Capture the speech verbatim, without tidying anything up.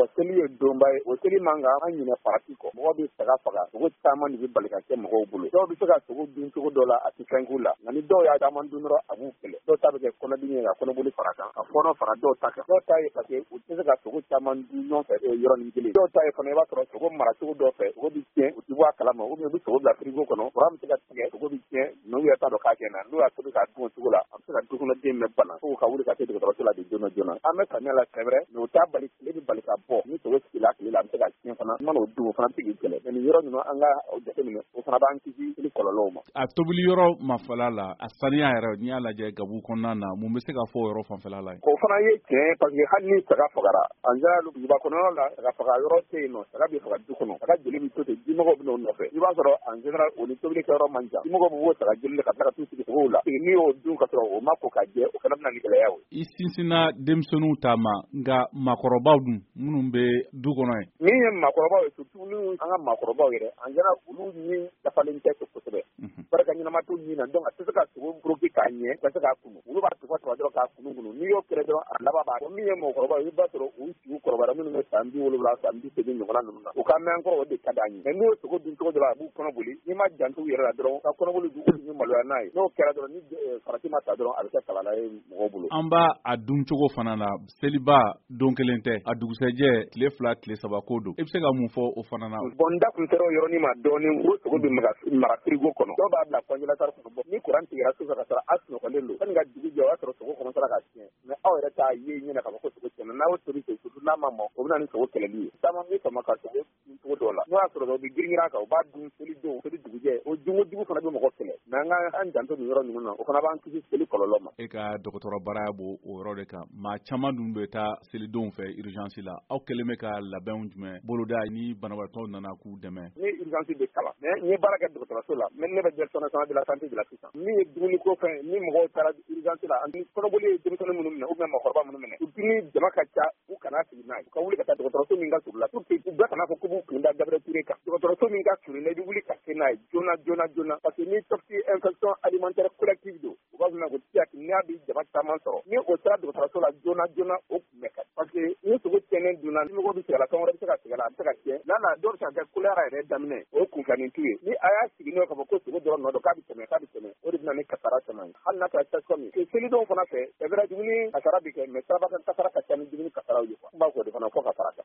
fɔ seli ye donba ye o seli man kan an ɲinɛ parati kɔ mɔgɔ bɛ saga faga sogo caman de bɛ bali ka kɛ mɔgɔw bolo dɔw bɛ se ka sogo dun cogo dɔ la a tɛ fɛn k'u la nka ni dɔw y'a caman dun dɔrɔn a b'u kɛlɛ dɔw ta bɛ kɛ kɔnɔdimi ye ka kɔnɔboli fara kan ka fɔnɔ fara dɔw ta kan dɔw ta ye parce que u tɛ se ka sogo caman dun ɲɔgɔn fɛ yɔrɔnin kelen dɔw ta ye fana i b'a sɔrɔ sogo mara cogo dɔ fɛ sogo bɛ tiɲɛ u tɛ bɔ a kalama ou bien u bɛ sogo bila frigo kɔnɔ fura bɛ se ka tigɛ sogo bɛ tiɲɛ n'u yɛrɛ t'a dɔn k'a kɛ na n'u y'a tobi k'a dun o cogo la a bɛ se ka du kɔnɔ den bɛɛ bana fo ka wuli ka se dɔgɔtɔrɔso la de joona joona an bɛ samiya la c'est vrai mais u t'a bali tile bɛ bali ka bɔ ni sogo sigila tile la a bɛ se ka tiɲɛ fana i mana o dun o fana bɛ se k'i kɛlɛ mais nin yɔrɔ ninnu an ka jateminɛ o fana b'an kisi ni kɔlɔlɔw ma. A tobili yɔrɔ mafala la a saniya yɛrɛ n'i y'a lajɛ gabu kɔnɔna na mun bɛ se ka fɔ o yɔrɔ fanfɛla la. O fana ye tiɲɛ parce que hali ni saga fagara en général duguba kɔnɔna la saga faga yɔrɔ tɛ yen nɔ saga bɛ faga du kɔnɔ saga joli bɛ to ten dimɔgɔw bɛ n'o nɔfɛ i b'a sɔrɔ en général o ni tobili kɛyɔrɔ man jan dimɔgɔw bɛ bɔ saga joli la ka tila ka t'u sigi sogow la n'i y'o dun ka sɔrɔ o ma ko ka jɛ o fana bɛ na ni gɛlɛya ye. I sinsinna denmisɛnninw ta ma nka maakɔrɔbaw dun minnu bɛ du kɔnɔ ye. min ye maakɔrɔbaw ye surtout ni an ka maakɔrɔbaw yɛrɛ en général olu ni dafalen tɛ kosɛbɛ barika ɲɛnama t'u ɲin na donc a tɛ se ka sogo buruki k'a ɲɛ ka se k'a kunu olu b'a tufa tufa dɔrɔn k'a kunu kunu n'i y'o kɛlɛ dɔrɔn a laban b'a min ye mɔgɔkɔrɔbaw ye i b'a sɔrɔ u sigiw kɔrɔbayara minnu bɛ san bi wolonwula san bi seegin ɲɔgɔnna ninnu na u ka mɛn kɔrɔ o de ka d'an ye mais n'o sogo dun cogo dɔ la a b'u kɔnɔ boli n'i ma janto u yɛrɛ la dɔrɔn ka kɔnɔboli dun olu ni maloya n'a ye n'o kɛra dɔrɔn ni farati ma ta dɔrɔn a bɛ kɛ kɔlɔlɔ ye mɔgɔw bolo. An b'a a dun cogo fana na seliba don kelen tɛ a dugusɛjɛ tile fila tile saba ko don i bɛ se ka mun fɔ o fana na. bon n da kun sera o yɔrɔnin ma dɔɔnin o sogo bɛ mara frigo kɔnɔ dɔw b'a bila congélateur kɔnɔ bɔ ni kuran tigɛra sisan ka sɔrɔ a sunɔgɔlen don sanni ka dugu jɛ o y'a sɔrɔ sogo commencera ka tiɲɛ mais aw yɛrɛ t'a ye ɲɛna k'a fɔ ko sogo tiɲɛna n'a y'o tobi ten surtout n'a ma mɔn o bɛ na ni sogo kɛlɛli ye caman bɛ sɔn ka sogo dun cogo dɔw la n'o y'a sɔrɔ o bɛ girin-girin a kan o b'a dun seli don seli dugujɛ o dunko jugu fana bɛ mɔgɔ kɛlɛ mais an ka an janto nin yɔrɔ ninnu na o fana b'an kisi seli kɔlɔlɔ ma. E ka dɔgɔtɔrɔ baara b'o o yɔrɔ de kan maa caman dun bɛ taa selidenw fɛ urgence la aw kɛlen bɛ ka labɛnw jumɛn boloda ni banabaatɔ nana k'u dɛmɛ. ni urgence bɛ kalan mais n ye baara kɛ dɔgɔtɔrɔso la mais ne bɛ direction nationale de la santé de la sisan min ye dumuni ko fɛn ni mɔgɔw taara urgence la ani kɔnɔboli ye denmisɛnnin minnu minɛ ou bien mɔgɔkɔrɔba minnu minɛ surtout ni jama ka ca u kana sigi n'a ye u ka wuli ka taa dɔgɔtɔrɔso min ka surun la pour que u bɛɛ kana fɔ k'u b'u kun da Gabriel Touré kan dɔgɔtɔrɔso min ka surun la i bɛ wuli ka se n'a ye joona joona joona parce que ni toxi infection alimentaire collective don u b'a fɔ ma ko T I A C n'a bɛ jama caman sɔrɔ ni o sera dɔgɔtɔrɔso la joona joona o kunbɛ ka parce que ni sogo tiɲɛnen dunna ni mɔgɔw bɛ segin a la fɛn wɛrɛ bɛ se ka segin a la a bɛ se ka tiɲɛ n'a na dɔw bɛ se ka kɛ choléra yɛrɛ daminɛ o ye kunfilanin tu ye ni a y'a sigi n'o k'a fɔ ko sogo dɔrɔn nɔ don k'a bɛ tɛmɛ k'a bɛ tɛmɛ o de bɛ na ni kasara caman ye hali n'a kɛra sescom ye selidenw fana fɛ c'est vrai dumuni kasara bɛ kɛ mais siraba kan kasara ka ca ni dumuni kasaraw ye quoi n b'a fɔ o de fana fɔ kasara kan.